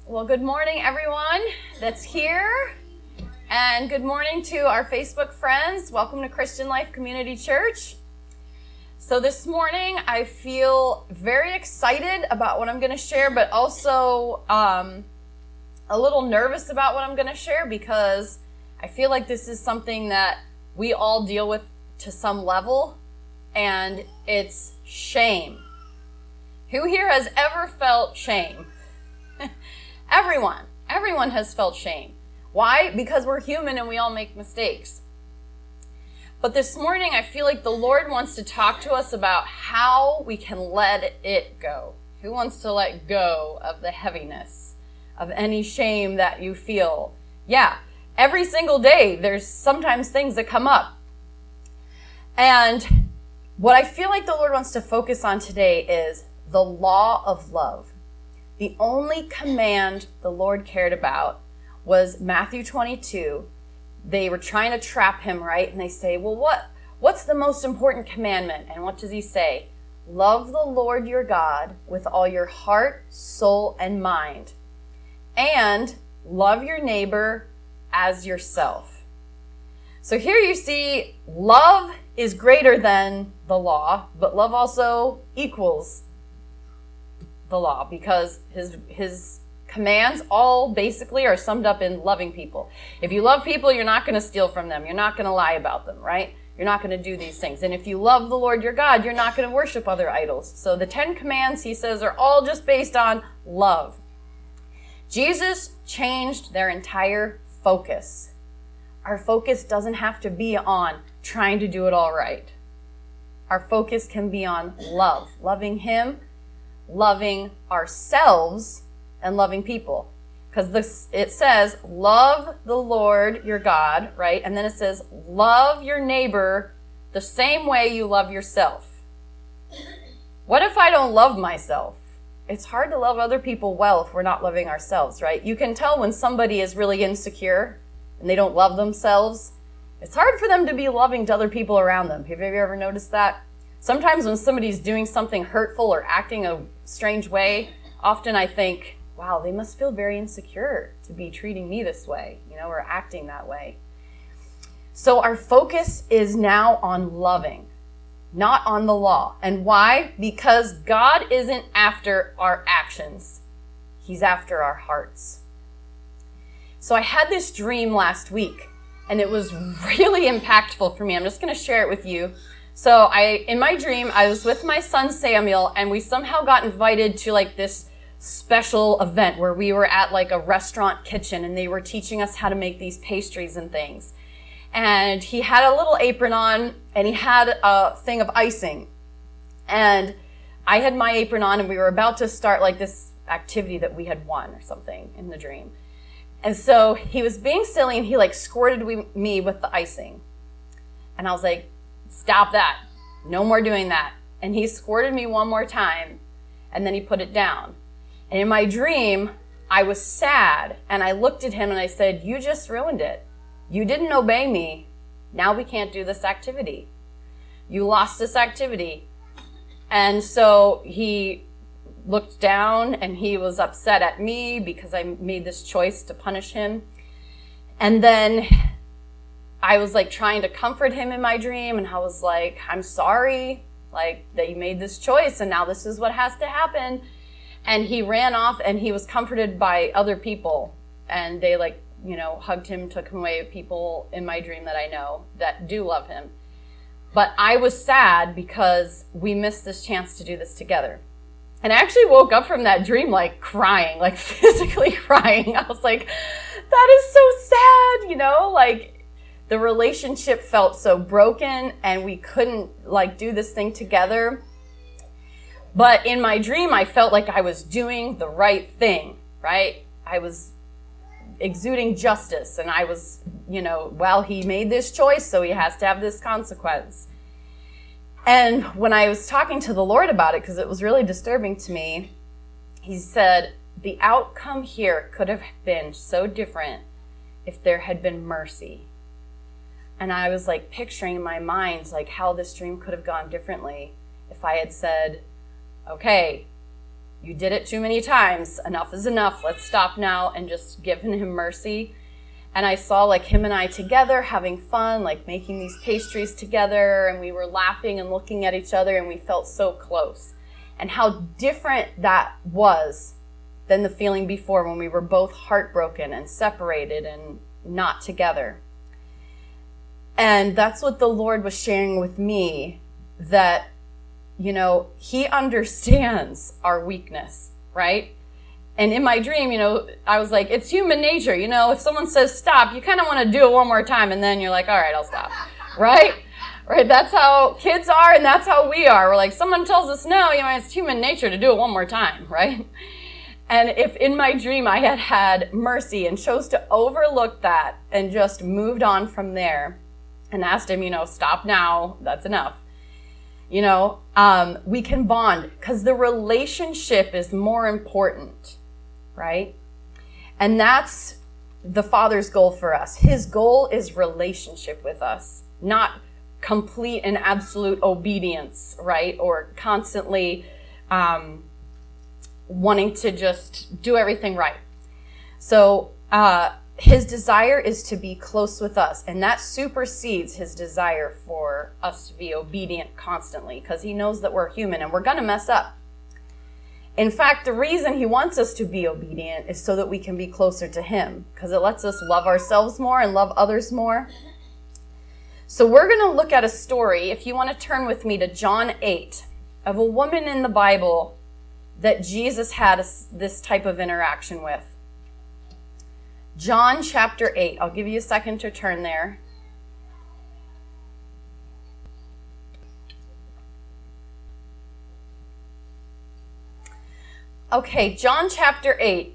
Well, good morning, everyone that's here. And good morning to our Facebook friends. Welcome to Christian Life Community Church. So this morning, I feel very excited about what I'm going to share, but also a little nervous about what I'm going to share because I feel like this is something that we all deal with to some level, and it's shame. Who here has ever felt shame? Everyone has felt shame. Why? Because we're human and we all make mistakes. But this morning, I feel like the Lord wants to talk to us about how we can let it go. Who wants to let go of the heaviness of any shame that you feel? Yeah, every single day, there's sometimes things that come up. And what I feel like the Lord wants to focus on today is the law of love. The only command the Lord cared about was Matthew 22. They were trying to trap him, right? And they say, well, what's the most important commandment? And what does he say? Love the Lord your God with all your heart, soul, and mind. And love your neighbor as yourself. So here you see love is greater than the law, but love also equals the law because his commands all basically are summed up in loving people. If you love people, you're not going to steal from them. You're not going to lie about them, right? You're not going to do these things. And if you love the Lord your God, you're not going to worship other idols. So the 10 commands, he says, are all just based on love. Jesus changed their entire focus. Our focus doesn't have to be on trying to do it all right. Our focus can be on love, loving him, loving ourselves, and loving people. Because it says, love the Lord your God, right? And then it says, love your neighbor the same way you love yourself. What if I don't love myself? It's hard to love other people well if we're not loving ourselves, right? You can tell when somebody is really insecure and they don't love themselves. It's hard for them to be loving to other people around them. Have you ever noticed that? Sometimes when somebody's doing something hurtful or acting a strange way, often I think, wow, they must feel very insecure to be treating me this way, or acting that way. So our focus is now on loving, not on the law. And why? Because God isn't after our actions. He's after our hearts. So I had this dream last week, and it was really impactful for me. I'm just going to share it with you. So in my dream, I was with my son Samuel, and we somehow got invited to this special event where we were at a restaurant kitchen, and they were teaching us how to make these pastries and things. And he had a little apron on, and he had a thing of icing. And I had my apron on, and we were about to start this activity that we had won or something in the dream. And so he was being silly, and he squirted me with the icing. And I was like, stop that. No more doing that. And he squirted me one more time, and then he put it down. And in my dream, I was sad, and I looked at him and I said, you just ruined it. You didn't obey me. Now we can't do this activity. You lost this activity. And so he looked down, and he was upset at me because I made this choice to punish him. And then I was trying to comfort him in my dream, and I was like, I'm sorry, that you made this choice, and now this is what has to happen. And he ran off, and he was comforted by other people, and they hugged him, took him away, people in my dream that I know that do love him. But I was sad because we missed this chance to do this together. And I actually woke up from that dream crying, physically crying. I was like, that is so sad, the relationship felt so broken, and we couldn't do this thing together. But in my dream, I felt like I was doing the right thing, right? I was exuding justice, and I was, well, he made this choice, so he has to have this consequence. And when I was talking to the Lord about it, because it was really disturbing to me, he said, the outcome here could have been so different if there had been mercy. And I was picturing in my mind how this dream could have gone differently if I had said, okay, You did it too many times. Enough is enough. Let's stop now and just give him mercy. And I saw like him and I together having fun, like making these pastries together, and we were laughing and looking at each other, and we felt so close. And how different that was than the feeling before when we were both heartbroken and separated and not together. And that's what the Lord was sharing with me, that, you know, he understands our weakness, right? And in my dream, you know, I was like, it's human nature. You know, if someone says stop, you kind of want to do it one more time, and then you're like, all right, I'll stop, right? Right? That's how kids are, and that's how we are. We're like, someone tells us no, you know, it's human nature to do it one more time, right? And if in my dream I had had mercy and chose to overlook that and just moved on from there and asked him, you know, stop now, that's enough. You know, we can bond because the relationship is more important, right? And that's the Father's goal for us. His goal is relationship with us, not complete and absolute obedience, right? Or constantly wanting to just do everything right. So his desire is to be close with us, and that supersedes his desire for us to be obedient constantly, because he knows that we're human and we're going to mess up. In fact, the reason he wants us to be obedient is so that we can be closer to him, because it lets us love ourselves more and love others more. So we're going to look at a story, if you want to turn with me to John 8, of a woman in the Bible that Jesus had this type of interaction with. John chapter 8. I'll give you a second to turn there. Okay, John chapter 8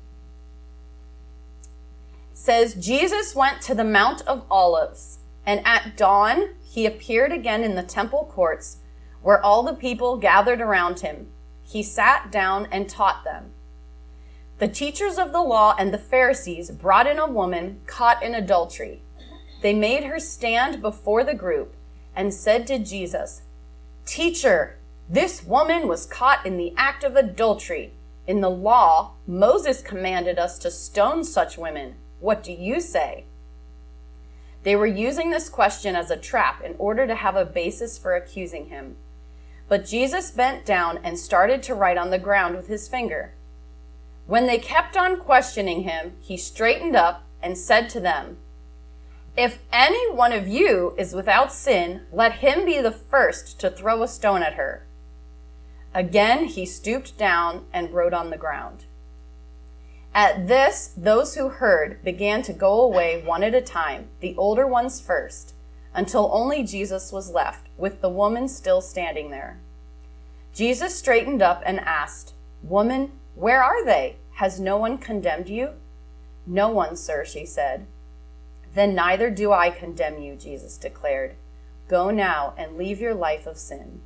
says, Jesus went to the Mount of Olives, and at dawn he appeared again in the temple courts, where all the people gathered around him. He sat down and taught them. The teachers of the law and the Pharisees brought in a woman caught in adultery. They made her stand before the group and said to Jesus, "Teacher, this woman was caught in the act of adultery. In the law, Moses commanded us to stone such women. What do you say?" They were using this question as a trap in order to have a basis for accusing him. But Jesus bent down and started to write on the ground with his finger. When they kept on questioning him, he straightened up and said to them, "If any one of you is without sin, let him be the first to throw a stone at her." Again, he stooped down and wrote on the ground. At this, those who heard began to go away one at a time, the older ones first, until only Jesus was left, with the woman still standing there. Jesus straightened up and asked, "Woman, where are they? Has no one condemned you?" "No one, sir," she said. "Then neither do I condemn you," Jesus declared. "Go now and leave your life of sin."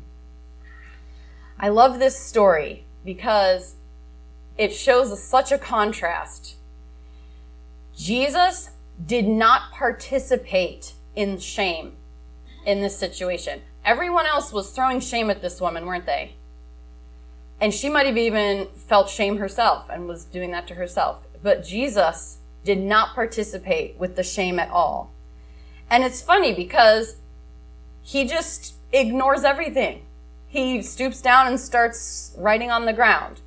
I love this story because it shows us such a contrast. Jesus did not participate in shame in this situation. Everyone else was throwing shame at this woman, weren't they? And she might have even felt shame herself and was doing that to herself. But Jesus did not participate with the shame at all. And it's funny because he just ignores everything. He stoops down and starts writing on the ground.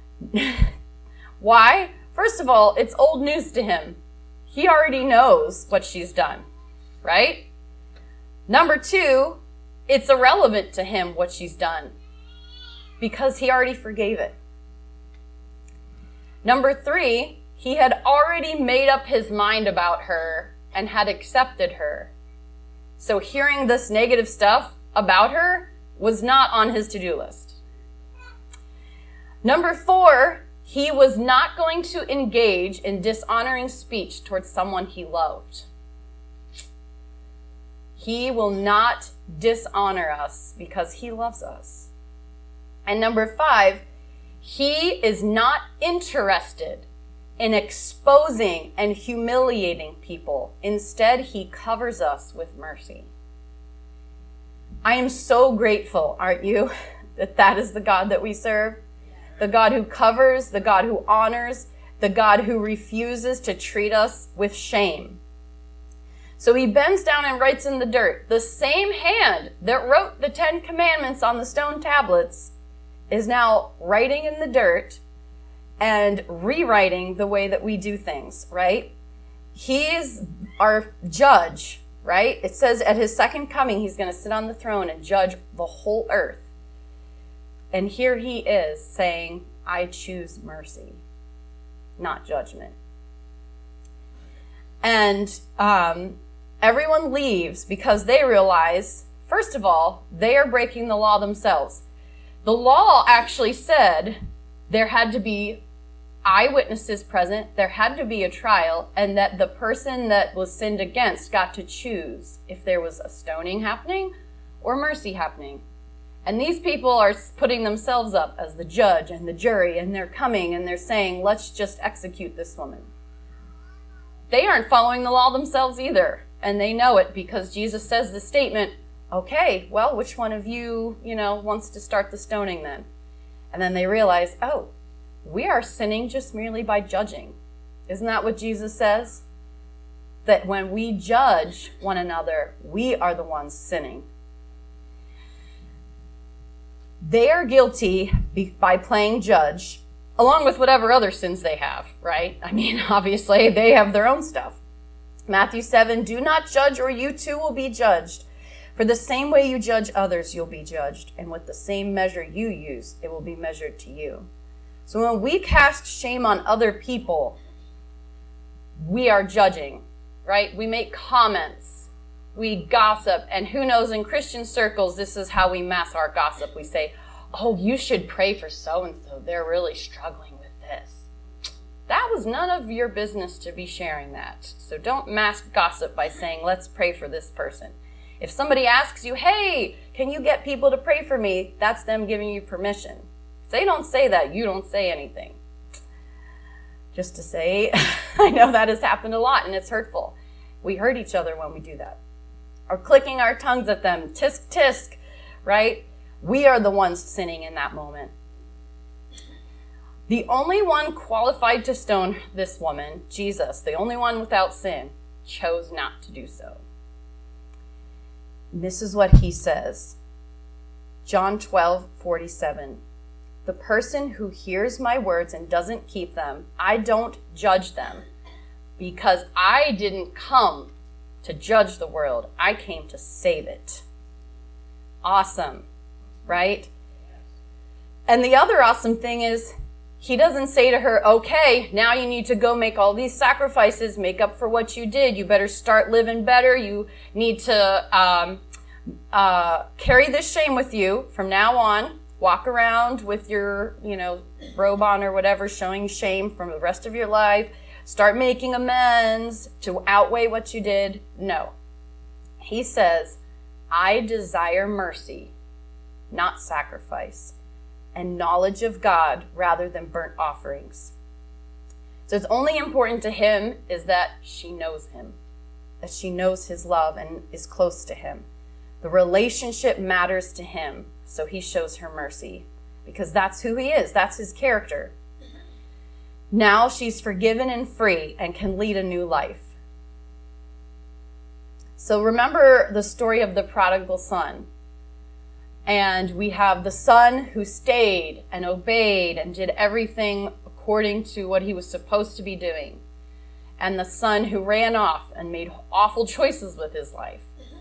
Why? First of all, it's old news to him. He already knows what she's done, right? Number two, it's irrelevant to him what she's done because he already forgave it. Number three, he had already made up his mind about her and had accepted her. So hearing this negative stuff about her was not on his to-do list. Number four, he was not going to engage in dishonoring speech towards someone he loved. He will not dishonor us because he loves us. And number five, he is not interested in exposing and humiliating people. Instead, he covers us with mercy. I am so grateful, aren't you, that is the God that we serve? the God who covers, the God who honors, the God who refuses to treat us with shame. So he bends down and writes in the dirt. The same hand that wrote the 10 Commandments on the stone tablets is now writing in the dirt and rewriting the way that we do things, right? He is our judge, right? It says at his second coming, he's going to sit on the throne and judge the whole earth. And here he is saying, I choose mercy, not judgment. And everyone leaves because they realize, first of all, they are breaking the law themselves. The law actually said there had to be eyewitnesses present, there had to be a trial, and that the person that was sinned against got to choose if there was a stoning happening or mercy happening. And these people are putting themselves up as the judge and the jury, and they're coming and they're saying, let's just execute this woman. They aren't following the law themselves either, and they know it because Jesus says the statement, okay, well, which one of you, wants to start the stoning then? And then they realize, oh, we are sinning just merely by judging. Isn't that what Jesus says? That when we judge one another, we are the ones sinning. They are guilty by playing judge, along with whatever other sins they have, right? I mean, obviously, they have their own stuff. Matthew 7, do not judge or you too will be judged. For the same way you judge others, you'll be judged. And with the same measure you use, it will be measured to you. So when we cast shame on other people, we are judging, right? We make comments, we gossip, and who knows, in Christian circles, this is how we mask our gossip. We say, oh, you should pray for so-and-so. They're really struggling with this. That was none of your business to be sharing that. So don't mask gossip by saying, let's pray for this person. If somebody asks you, hey, can you get people to pray for me? That's them giving you permission. If they don't say that, you don't say anything. Just to say, I know that has happened a lot and it's hurtful. We hurt each other when we do that. Or clicking our tongues at them, tisk, tisk, right? We are the ones sinning in that moment. The only one qualified to stone this woman, Jesus, the only one without sin, chose not to do so. This is what he says. John 12:47. The person who hears my words and doesn't keep them, I don't judge them, because I didn't come to judge the world. I came to save it. Awesome, right? And the other awesome thing is, he doesn't say to her, okay, now you need to go make all these sacrifices, make up for what you did. You better start living better. You need to carry this shame with you from now on. Walk around with your, robe on or whatever, showing shame from the rest of your life. Start making amends to outweigh what you did. No. He says, I desire mercy, not sacrifice, and knowledge of God rather than burnt offerings. So it's only important to him is that she knows him, that she knows his love and is close to him. The relationship matters to him, so he shows her mercy because that's who he is. That's his character. Now she's forgiven and free and can lead a new life. So remember the story of the prodigal son. And we have the son who stayed and obeyed and did everything according to what he was supposed to be doing. And the son who ran off and made awful choices with his life.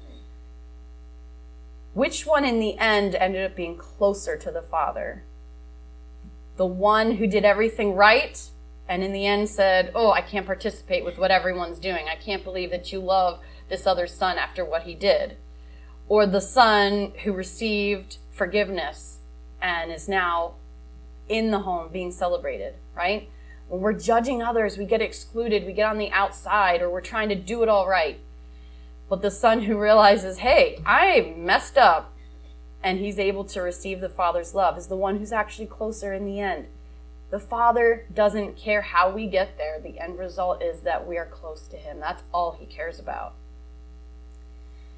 Which one in the end ended up being closer to the Father? The one who did everything right and in the end said, oh, I can't participate with what everyone's doing. I can't believe that you love this other son after what he did. Or the son who received forgiveness and is now in the home being celebrated, right? When we're judging others, we get excluded, we get on the outside, or we're trying to do it all right. But the son who realizes, hey, I messed up, and he's able to receive the Father's love is the one who's actually closer in the end. The Father doesn't care how we get there. The end result is that we are close to him. That's all he cares about.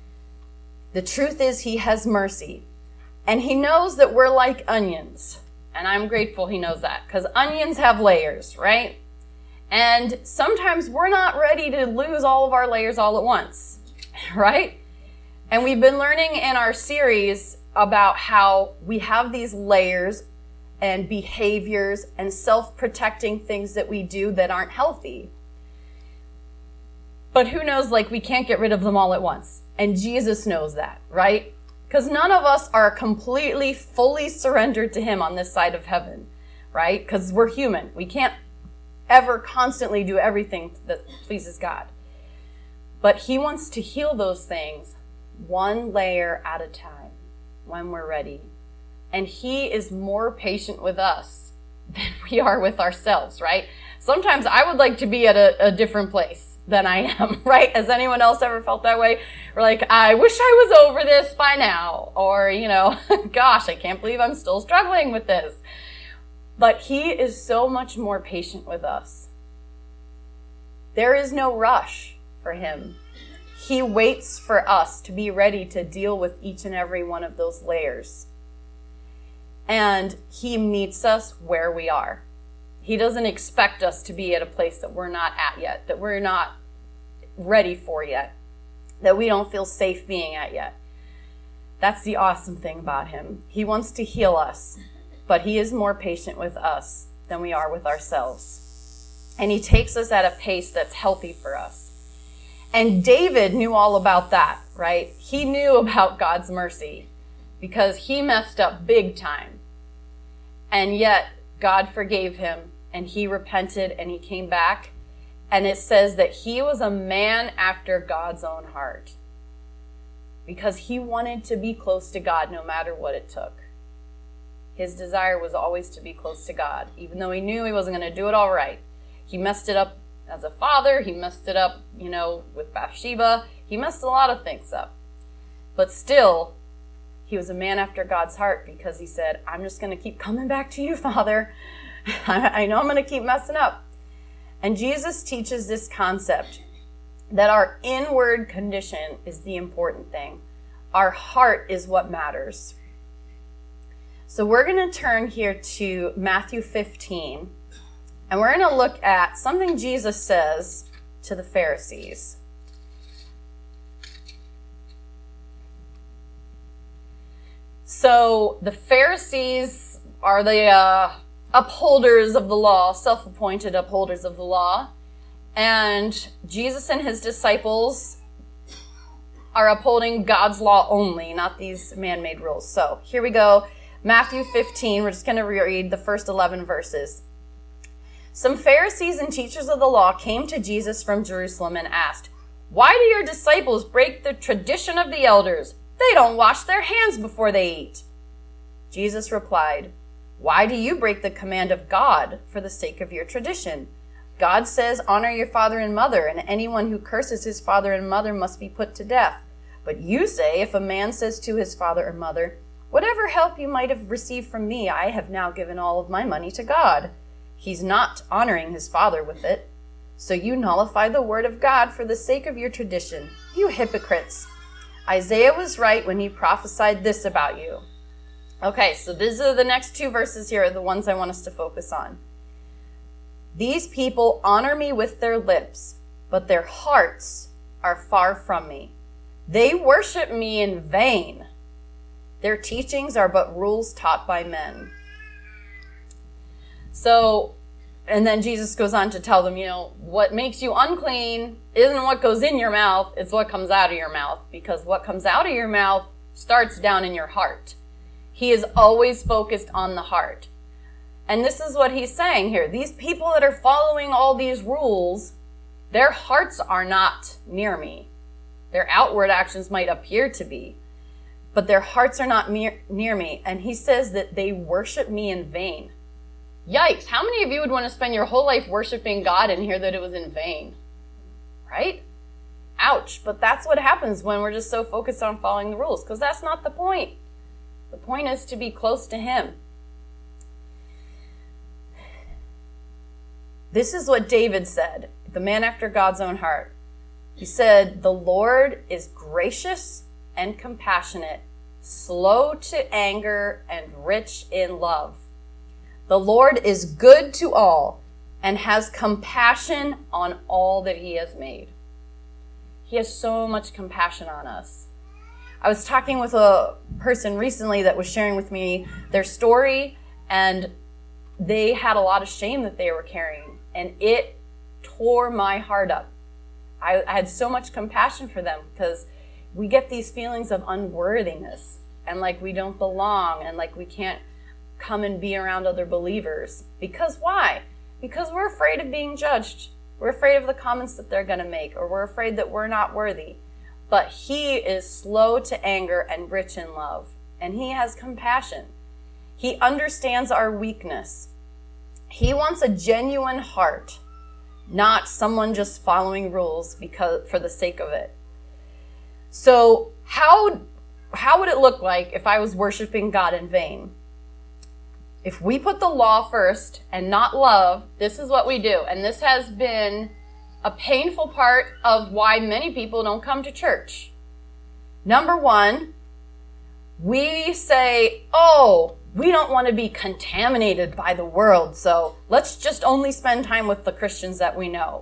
The truth is he has mercy, and he knows that we're like onions, And I'm grateful he knows that, because onions have layers, right? And sometimes we're not ready to lose all of our layers all at once, right? And we've been learning in our series about how we have these layers and behaviors and self-protecting things that we do that aren't healthy. But who knows, like, we can't get rid of them all at once. And Jesus knows that, right? Because none of us are completely, fully surrendered to him on this side of heaven, right? Because we're human. We can't ever constantly do everything that pleases God. But he wants to heal those things one layer at a time when we're ready. And he is more patient with us than we are with ourselves, right? Sometimes I would like to be at a different place than I am, right? Has anyone else ever felt that way? Or like, I wish I was over this by now. Or, gosh, I can't believe I'm still struggling with this. But he is so much more patient with us. There is no rush for him. He waits for us to be ready to deal with each and every one of those layers. And he meets us where we are. He doesn't expect us to be at a place that we're not at yet, that we're not ready for yet, that we don't feel safe being at yet. That's the awesome thing about him. He wants to heal us, but he is more patient with us than we are with ourselves. And he takes us at a pace that's healthy for us. And David knew all about that, right? He knew about God's mercy because he messed up big time. And yet God forgave him and he repented and he came back. And it says that he was a man after God's own heart because he wanted to be close to God no matter what it took. His desire was always to be close to God, even though he knew he wasn't going to do it all right. He messed it up as a father. He messed it up, with Bathsheba. He messed a lot of things up. But still, he was a man after God's heart because he said, I'm just going to keep coming back to you, Father. I know I'm going to keep messing up. And Jesus teaches this concept that our inward condition is the important thing. Our heart is what matters. So we're going to turn here to Matthew 15, and we're going to look at something Jesus says to the Pharisees. So the Pharisees are the upholders of the law, self-appointed upholders of the law. And Jesus and his disciples are upholding God's law only, not these man-made rules. So here we go. Matthew 15, we're just going to read the first 11 verses. Some Pharisees and teachers of the law came to Jesus from Jerusalem and asked, "Why do your disciples break the tradition of the elders? They don't wash their hands before they eat." Jesus replied, "Why do you break the command of God for the sake of your tradition? God says, 'Honor your father and mother,' and anyone who curses his father and mother must be put to death. But you say, if a man says to his father or mother, 'Whatever help you might have received from me, I have now given all of my money to God,' he's not honoring his father with it. So you nullify the word of God for the sake of your tradition. You hypocrites! Isaiah was right when he prophesied this about you." Okay, so these are the next two verses here are the ones I want us to focus on. "These people honor me with their lips, but their hearts are far from me. They worship me in vain. Their teachings are but rules taught by men." So, and then Jesus goes on to tell them, what makes you unclean isn't what goes in your mouth, it's what comes out of your mouth. Because what comes out of your mouth starts down in your heart. He is always focused on the heart. And this is what he's saying here. These people that are following all these rules, their hearts are not near me. Their outward actions might appear to be, but their hearts are not near me. And he says that they worship me in vain. Yikes, how many of you would want to spend your whole life worshiping God and hear that it was in vain? Right? Ouch, but that's what happens when we're just so focused on following the rules, because that's not the point. The point is to be close to him. This is what David said, the man after God's own heart. He said, "The Lord is gracious and compassionate, slow to anger and rich in love. The Lord is good to all and has compassion on all that he has made. He has so much compassion on us. I was talking with a person recently that was sharing with me their story, and they had a lot of shame that they were carrying, and it tore my heart up. I had so much compassion for them because we get these feelings of unworthiness and like we don't belong and like we can't come and be around other believers. Because why? Because we're afraid of being judged. We're afraid of the comments that they're going to make, or we're afraid that we're not worthy. But he is slow to anger and rich in love, and he has compassion. He understands our weakness. He wants a genuine heart, not someone just following rules for the sake of it. So how would it look like if I was worshiping God in vain? If we put the law first and not love, this is what we do. And this has been a painful part of why many people don't come to church. Number one, we say, oh, we don't want to be contaminated by the world, so let's just only spend time with the Christians that we know.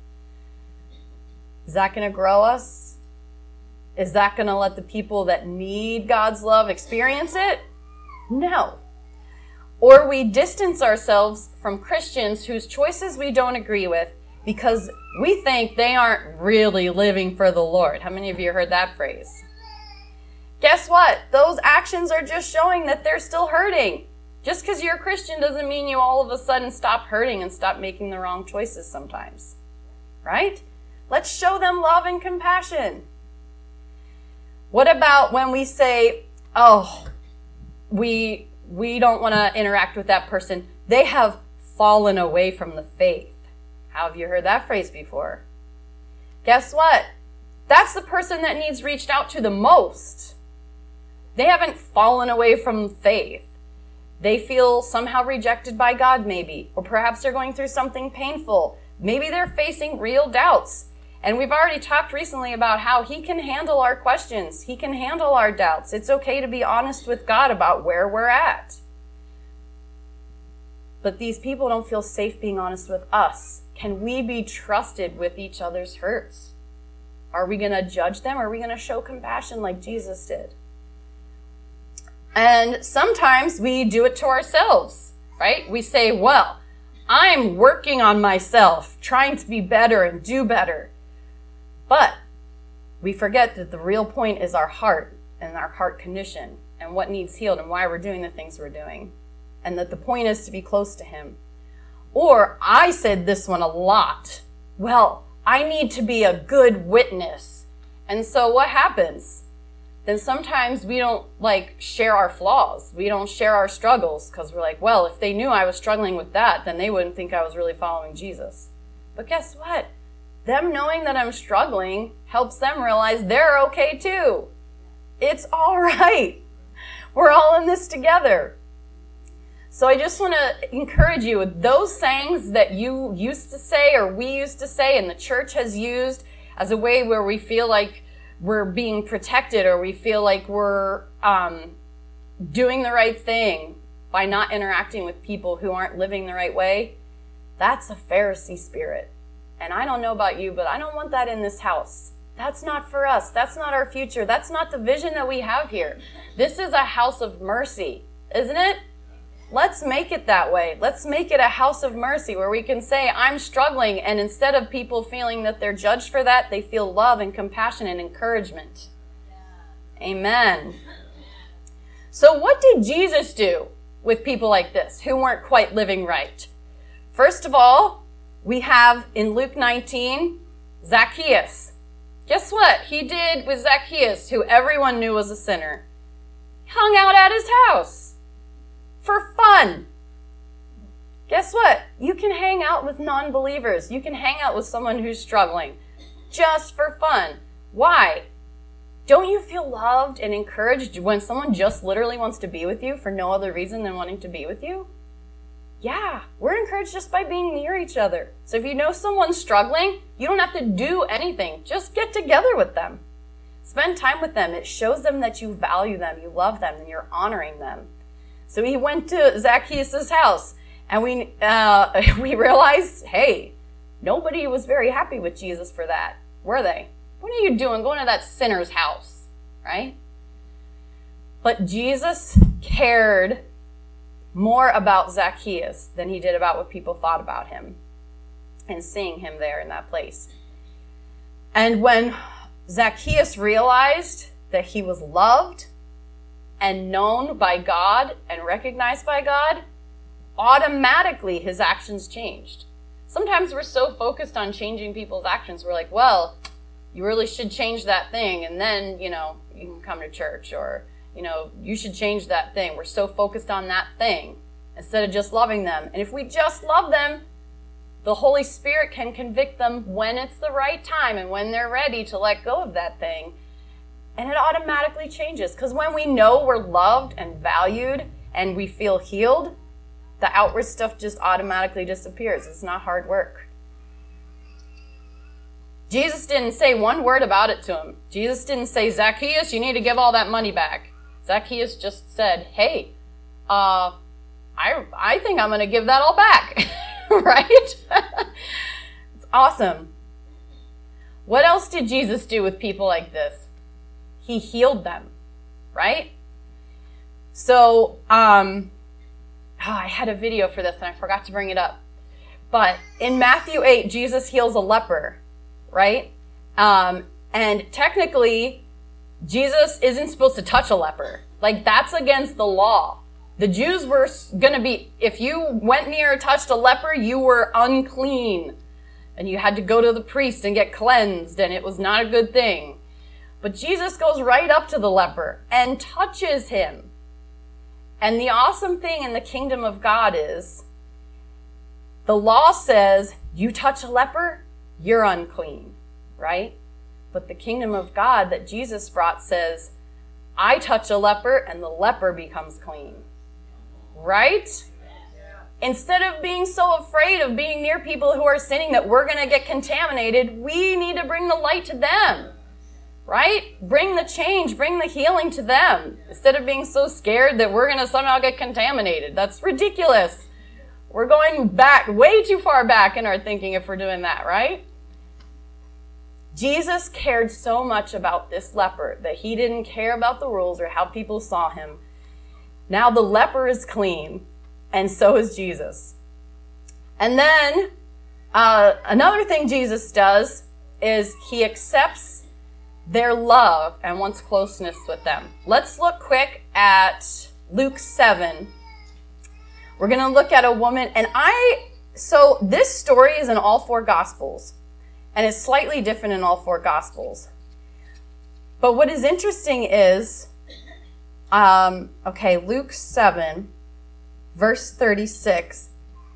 Is that going to grow us? Is that going to let the people that need God's love experience it? No. Or we distance ourselves from Christians whose choices we don't agree with because we think they aren't really living for the Lord. How many of you heard that phrase? Guess what? Those actions are just showing that they're still hurting. Just because you're a Christian doesn't mean you all of a sudden stop hurting and stop making the wrong choices sometimes. Right? Let's show them love and compassion. What about when we say, oh, we don't want to interact with that person. They have fallen away from the faith. How have you heard that phrase before? Guess what? That's the person that needs reached out to the most. They haven't fallen away from faith. They feel somehow rejected by God maybe, or perhaps they're going through something painful. Maybe they're facing real doubts. And we've already talked recently about how he can handle our questions. He can handle our doubts. It's okay to be honest with God about where we're at. But these people don't feel safe being honest with us. Can we be trusted with each other's hurts? Are we going to judge them? Or are we going to show compassion like Jesus did? And sometimes we do it to ourselves, right? We say, well, I'm working on myself, trying to be better and do better. But we forget that the real point is our heart and our heart condition and what needs healed and why we're doing the things we're doing. And that the point is to be close to him. Or I said this one a lot. Well, I need to be a good witness. And so what happens? Then sometimes we don't share our flaws. We don't share our struggles because we're like, well, if they knew I was struggling with that, then they wouldn't think I was really following Jesus. But guess what? Them knowing that I'm struggling helps them realize they're okay too. It's all right. We're all in this together. So I just want to encourage you with those sayings that you used to say or we used to say and the church has used as a way where we feel like we're being protected or we feel like we're doing the right thing by not interacting with people who aren't living the right way. That's a Pharisee spirit. And I don't know about you, but I don't want that in this house. That's not for us. That's not our future. That's not the vision that we have here. This is a house of mercy, isn't it? Let's make it that way. Let's make it a house of mercy where we can say, I'm struggling. And instead of people feeling that they're judged for that, they feel love and compassion and encouragement. Yeah. Amen. So what did Jesus do with people like this who weren't quite living right? First of all, we have in Luke 19, Zacchaeus. Guess what he did with Zacchaeus, who everyone knew was a sinner? He hung out at his house for fun. Guess what? You can hang out with non-believers. You can hang out with someone who's struggling just for fun. Why? Don't you feel loved and encouraged when someone just literally wants to be with you for no other reason than wanting to be with you? Yeah, we're encouraged just by being near each other. So if you know someone's struggling, you don't have to do anything. Just get together with them. Spend time with them. It shows them that you value them, you love them, and you're honoring them. So he went to Zacchaeus' house, and we realized, hey, nobody was very happy with Jesus for that, were they? What are you doing going to that sinner's house, right? But Jesus cared more about Zacchaeus than he did about what people thought about him and seeing him there in that place. And when Zacchaeus realized that he was loved and known by God and recognized by God, automatically his actions changed. Sometimes we're so focused on changing people's actions, we're like, well, you really should change that thing, and then, you can come to church, or, you should change that thing. We're so focused on that thing instead of just loving them. And if we just love them, the Holy Spirit can convict them when it's the right time and when they're ready to let go of that thing. And it automatically changes. Because when we know we're loved and valued and we feel healed, the outward stuff just automatically disappears. It's not hard work. Jesus didn't say one word about it to him. Jesus didn't say, Zacchaeus, you need to give all that money back. Zacchaeus just said, hey, I think I'm going to give that all back. Right? It's awesome. What else did Jesus do with people like this? He healed them, right? So, I had a video for this and I forgot to bring it up. But in Matthew 8, Jesus heals a leper, right? And technically, Jesus isn't supposed to touch a leper. Like, that's against the law. The Jews were going to be, if you went near or touched a leper, you were unclean. And you had to go to the priest and get cleansed, and it was not a good thing. But Jesus goes right up to the leper and touches him. And the awesome thing in the kingdom of God is, the law says, you touch a leper, you're unclean, right? But the kingdom of God that Jesus brought says, I touch a leper and the leper becomes clean. Right? Instead of being so afraid of being near people who are sinning that we're going to get contaminated, we need to bring the light to them. Right? Bring the change, bring the healing to them. Instead of being so scared that we're going to somehow get contaminated. That's ridiculous. We're going back, way too far back in our thinking if we're doing that, right? Jesus cared so much about this leper that he didn't care about the rules or how people saw him. Now the leper is clean, and so is Jesus. And then another thing Jesus does is he accepts their love and wants closeness with them. Let's look quick at Luke 7. We're going to look at a woman, so this story is in all four Gospels, and it's slightly different in all four Gospels. But what is interesting is, Luke 7, verse 36.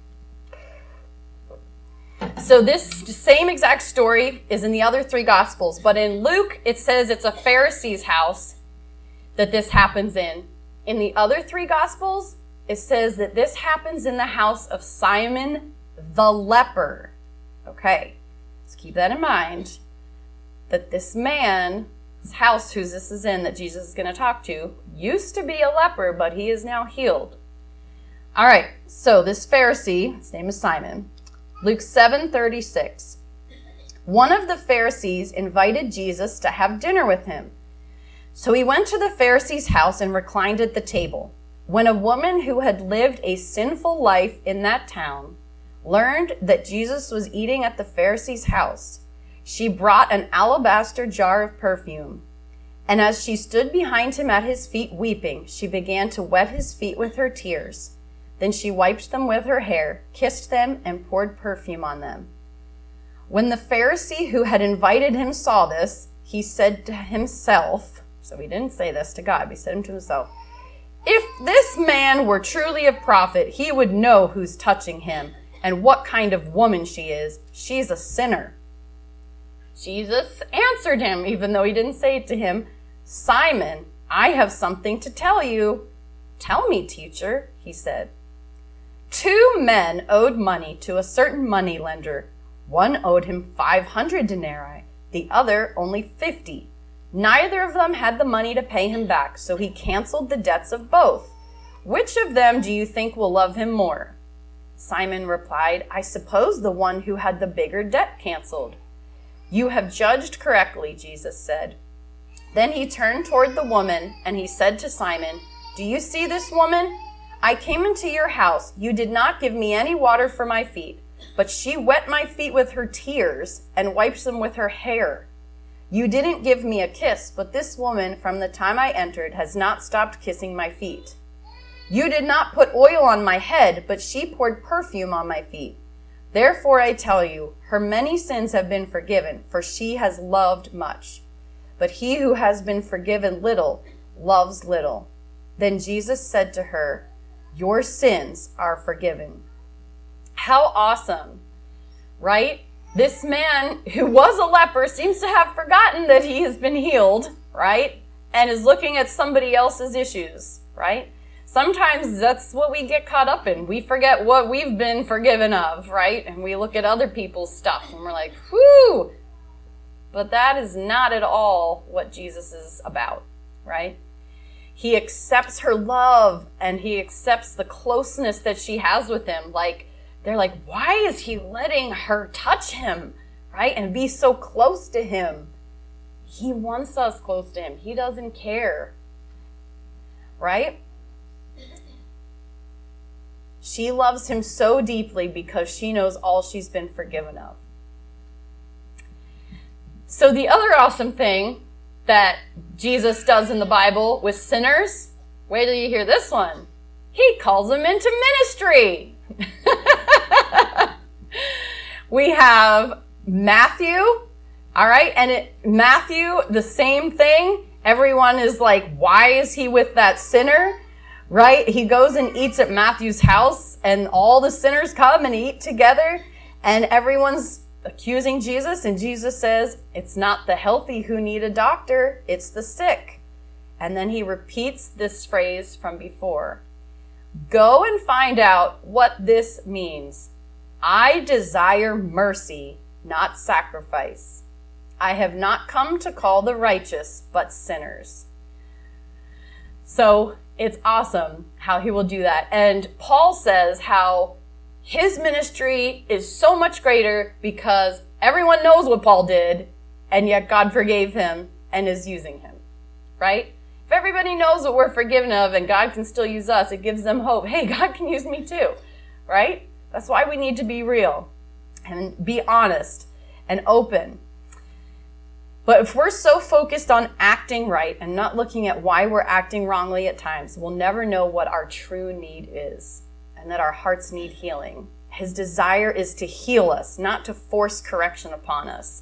So this same exact story is in the other three Gospels, but in Luke, it says it's a Pharisee's house that this happens in. In the other three Gospels, it says that this happens in the house of Simon the leper. Okay, let's keep that in mind, that this man's house who this is in that Jesus is going to talk to used to be a leper, but he is now healed. All right, so this Pharisee, his name is Simon, Luke 7:36. One of the Pharisees invited Jesus to have dinner with him. So he went to the Pharisee's house and reclined at the table. When a woman who had lived a sinful life in that town learned that Jesus was eating at the Pharisee's house, she brought an alabaster jar of perfume. And as she stood behind him at his feet weeping, she began to wet his feet with her tears. Then she wiped them with her hair, kissed them, and poured perfume on them. When the Pharisee who had invited him saw this, he said to himself, so he didn't say this to God, but he said to himself, if this man were truly a prophet, he would know who's touching him and what kind of woman she is. She's a sinner. Jesus answered him, even though he didn't say it to him, Simon, I have something to tell you. Tell me, teacher, he said. 2 men owed money to a certain moneylender. One owed him 500 denarii, the other only 50. Neither of them had the money to pay him back, so he canceled the debts of both. Which of them do you think will love him more?" Simon replied, "I suppose the one who had the bigger debt canceled." "You have judged correctly," Jesus said. Then he turned toward the woman and he said to Simon, "Do you see this woman? I came into your house. You did not give me any water for my feet, but she wet my feet with her tears and wipes them with her hair. You didn't give me a kiss, but this woman from the time I entered has not stopped kissing my feet. You did not put oil on my head, but she poured perfume on my feet. Therefore I tell you, her many sins have been forgiven, for she has loved much. But he who has been forgiven little loves little." Then Jesus said to her, "Your sins are forgiven." How awesome, right? This man who was a leper seems to have forgotten that he has been healed, right? And is looking at somebody else's issues, right? Sometimes that's what we get caught up in. We forget what we've been forgiven of, right? And we look at other people's stuff and we're like, whew! But that is not at all what Jesus is about, right? He accepts her love and he accepts the closeness that she has with him. Like, they're like, why is he letting her touch him, right? And be so close to him. He wants us close to him. He doesn't care, right? She loves him so deeply because she knows all she's been forgiven of. So the other awesome thing that Jesus does in the Bible with sinners, wait till you hear this one. He calls them into ministry. We have Matthew, all right? And Matthew, the same thing. Everyone is like, why is he with that sinner? Right? He goes and eats at Matthew's house and all the sinners come and eat together and everyone's accusing Jesus. And Jesus says, it's not the healthy who need a doctor, it's the sick. And then he repeats this phrase from before. Go and find out what this means. I desire mercy, not sacrifice. I have not come to call the righteous, but sinners. So it's awesome how he will do that. And Paul says how his ministry is so much greater because everyone knows what Paul did, and yet God forgave him and is using him, right? If everybody knows what we're forgiven of and God can still use us, it gives them hope. Hey, God can use me too, right? That's why we need to be real and be honest and open. But if we're so focused on acting right and not looking at why we're acting wrongly at times, we'll never know what our true need is and that our hearts need healing. His desire is to heal us, not to force correction upon us.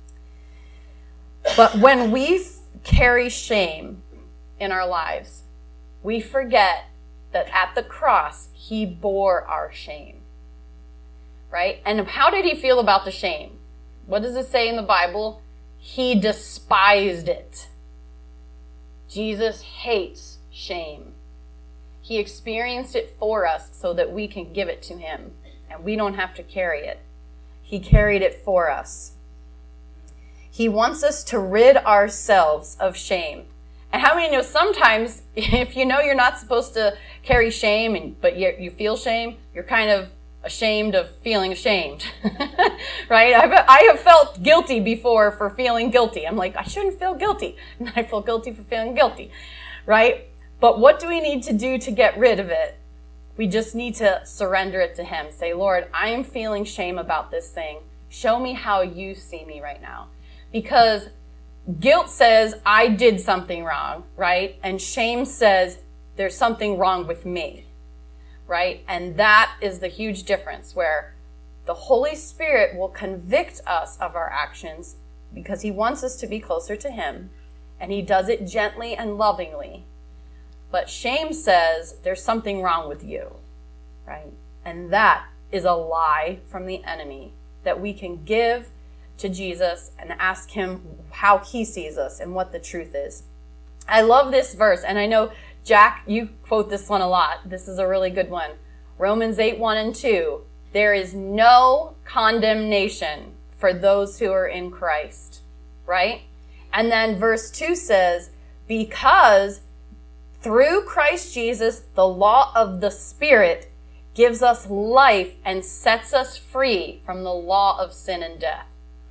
But when we carry shame in our lives, we forget that at the cross, he bore our shame, right? And how did he feel about the shame? What does it say in the Bible? He despised it. Jesus hates shame. He experienced it for us so that we can give it to him and we don't have to carry it. He carried it for us. He wants us to rid ourselves of shame. And how many know sometimes if you know you're not supposed to carry shame, but you feel shame, you're kind of ashamed of feeling ashamed, right? I have felt guilty before for feeling guilty. I'm like, I shouldn't feel guilty. And I feel guilty for feeling guilty, right? But what do we need to do to get rid of it? We just need to surrender it to him. Say, Lord, I am feeling shame about this thing. Show me how you see me right now. Because guilt says I did something wrong, right? And shame says there's something wrong with me. Right? And that is the huge difference where the Holy Spirit will convict us of our actions because he wants us to be closer to him and he does it gently and lovingly. But shame says there's something wrong with you, right? And that is a lie from the enemy that we can give to Jesus and ask him how he sees us and what the truth is. I love this verse, and I know Jack, you quote this one a lot. This is a really good one. Romans 8:1-2. There is no condemnation for those who are in Christ, right? And then verse 2 says, because through Christ Jesus, the law of the Spirit gives us life and sets us free from the law of sin and death.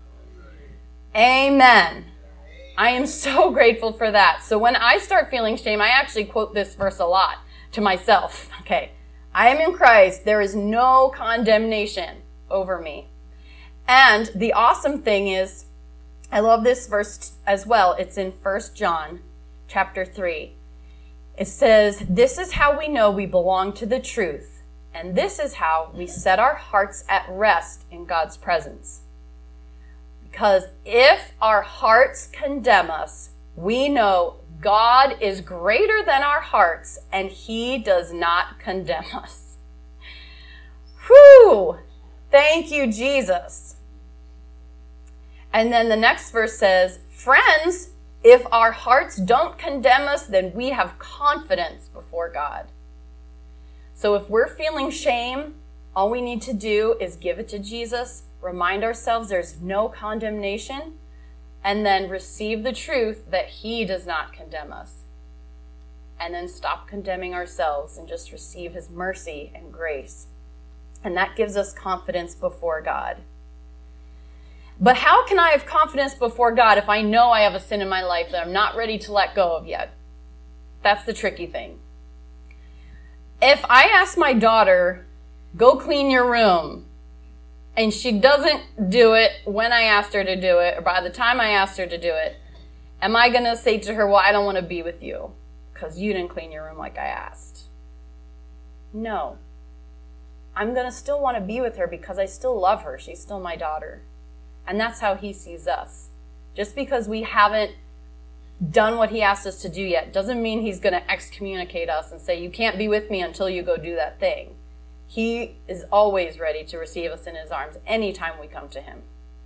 Amen. I am so grateful for that. So when I start feeling shame, I actually quote this verse a lot to myself. Okay. I am in Christ. There is no condemnation over me. And the awesome thing is, I love this verse as well. It's in 1 John chapter 3. It says, "This is how we know we belong to the truth, and this is how we set our hearts at rest in God's presence." Because if our hearts condemn us, we know God is greater than our hearts, and he does not condemn us. Whew! Thank you, Jesus. And then the next verse says, "Friends, if our hearts don't condemn us, then we have confidence before God." So if we're feeling shame, all we need to do is give it to Jesus, remind ourselves there's no condemnation, and then receive the truth that he does not condemn us. And then stop condemning ourselves and just receive his mercy and grace. And that gives us confidence before God. But how can I have confidence before God if I know I have a sin in my life that I'm not ready to let go of yet? That's the tricky thing. If I ask my daughter, "Go clean your room," and she doesn't do it when I asked her to do it, or by the time I asked her to do it, am I going to say to her, "Well, I don't want to be with you because you didn't clean your room like I asked"? No. I'm going to still want to be with her because I still love her. She's still my daughter. And that's how he sees us. Just because we haven't done what he asked us to do yet doesn't mean he's going to excommunicate us and say, "You can't be with me until you go do that thing." He is always ready to receive us in his arms anytime we come to him.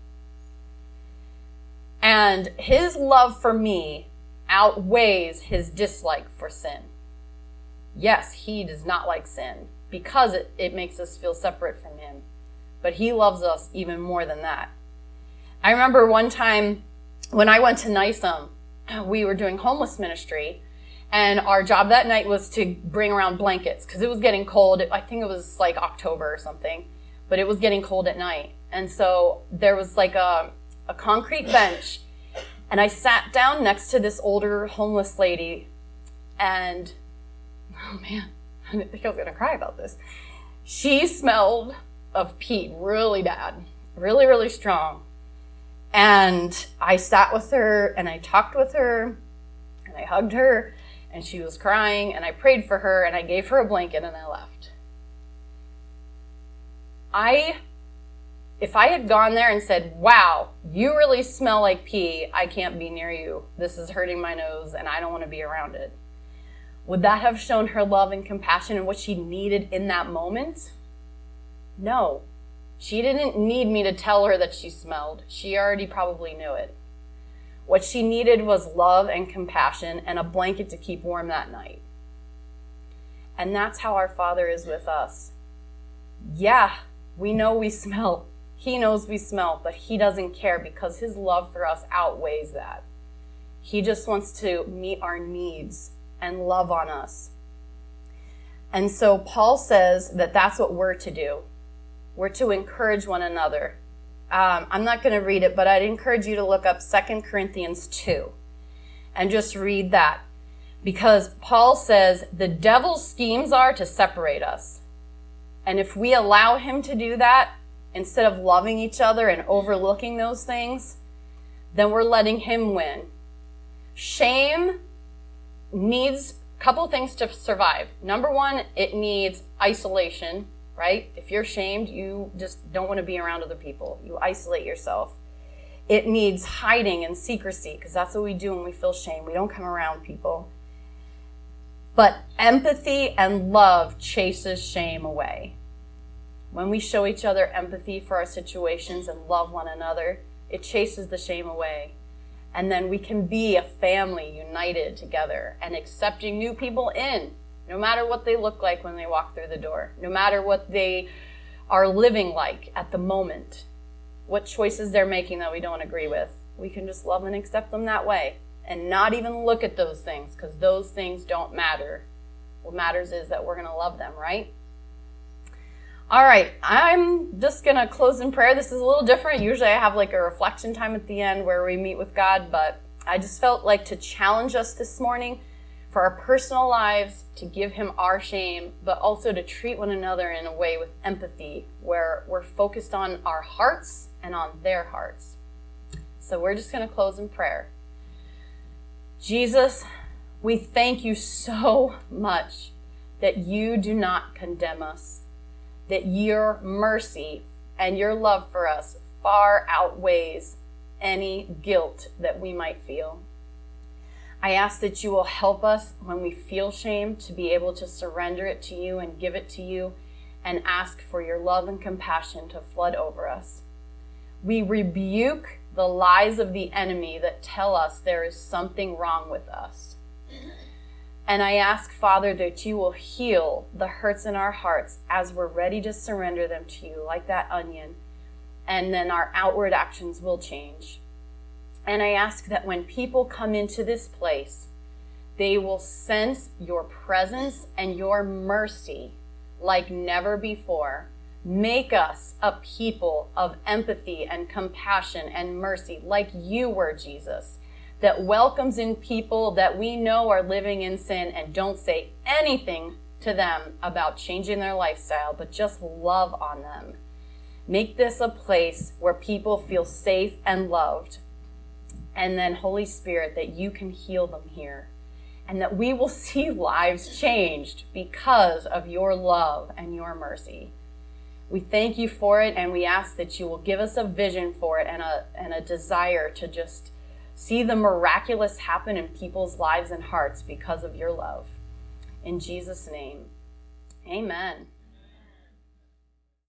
And his love for me outweighs his dislike for sin. Yes, he does not like sin because it makes us feel separate from him. But he loves us even more than that. I remember one time when I went to NYSUM, we were doing homeless ministry, and our job that night was to bring around blankets because it was getting cold. I think it was like October or something, but it was getting cold at night. And so there was like a concrete bench, and I sat down next to this older homeless lady, and oh man, I didn't think I was going to cry about this. She smelled of peat really bad, really, really strong. And I sat with her, and I talked with her, and I hugged her, and she was crying, and I prayed for her, and I gave her a blanket, and I left. If I had gone there and said, "Wow, you really smell like pee, I can't be near you. This is hurting my nose, and I don't want to be around it," would that have shown her love and compassion and what she needed in that moment? No. She didn't need me to tell her that she smelled. She already probably knew it. What she needed was love and compassion and a blanket to keep warm that night. And that's how our Father is with us. Yeah, we know we smell. He knows we smell, but he doesn't care because his love for us outweighs that. He just wants to meet our needs and love on us. And so Paul says that that's what we're to do. We're to encourage one another. I'm not going to read it, but I'd encourage you to look up 2 Corinthians 2 and just read that. Because Paul says the devil's schemes are to separate us. And if we allow him to do that, instead of loving each other and overlooking those things, then we're letting him win. Shame needs a couple things to survive. Number one, it needs isolation. Right? If you're shamed, you just don't want to be around other people. You isolate yourself. It needs hiding and secrecy because that's what we do when we feel shame. We don't come around people. But empathy and love chases shame away. When we show each other empathy for our situations and love one another, it chases the shame away. And then we can be a family united together and accepting new people in. No matter what they look like when they walk through the door, no matter what they are living like at the moment, what choices they're making that we don't agree with, we can just love and accept them that way and not even look at those things, because those things don't matter. What matters is that we're going to love them, right? All right, I'm just going to close in prayer. This is a little different. Usually I have like a reflection time at the end where we meet with God, but I just felt like to challenge us this morning for our personal lives, to give him our shame, but also to treat one another in a way with empathy, where we're focused on our hearts and on their hearts. So we're just going to close in prayer. Jesus, we thank you so much that you do not condemn us, that your mercy and your love for us far outweighs any guilt that we might feel. I ask that you will help us when we feel shame to be able to surrender it to you and give it to you and ask for your love and compassion to flood over us. We rebuke the lies of the enemy that tell us there is something wrong with us. And I ask, Father, that you will heal the hurts in our hearts as we're ready to surrender them to you, like that onion, and then our outward actions will change. And I ask that when people come into this place, they will sense your presence and your mercy like never before. Make us a people of empathy and compassion and mercy like you were, Jesus, that welcomes in people that we know are living in sin and don't say anything to them about changing their lifestyle, but just love on them. Make this a place where people feel safe and loved. And then, Holy Spirit, that you can heal them here, and that we will see lives changed because of your love and your mercy. We thank you for it, and we ask that you will give us a vision for it and a desire to just see the miraculous happen in people's lives and hearts because of your love. In Jesus' name, amen.